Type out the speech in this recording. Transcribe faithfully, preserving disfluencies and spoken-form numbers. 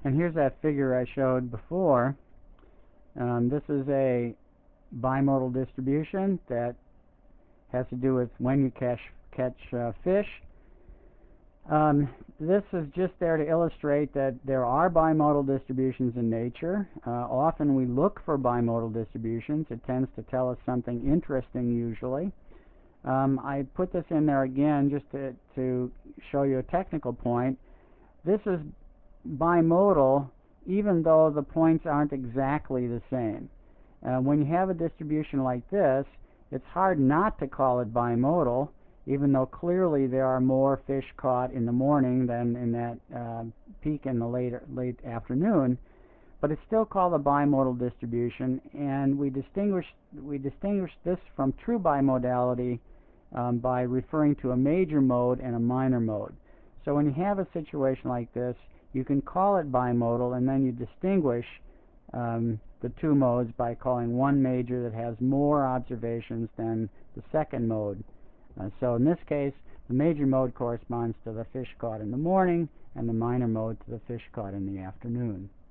And here's that figure I showed before. Um, this is a bimodal distribution that has to do with when you catch, catch uh, fish. Um, this is just there to illustrate that there are bimodal distributions in nature. Uh, often we look for bimodal distributions. It tends to tell us something interesting usually. Um, I put this in there again just to, to show you a technical point. This is bimodal even though the points aren't exactly the same. Uh, when you have a distribution like this, it's hard not to call it bimodal, even though clearly there are more fish caught in the morning than in that uh, peak in the late, late afternoon. But it's still called a bimodal distribution, and we distinguish, we distinguish this from true bimodality um, by referring to a major mode and a minor mode. So when you have a situation like this, you can call it bimodal, and then you distinguish um, the two modes by calling one major that has more observations than the second mode. Uh, so in this case, the major mode corresponds to the fish caught in the morning, and the minor mode to the fish caught in the afternoon.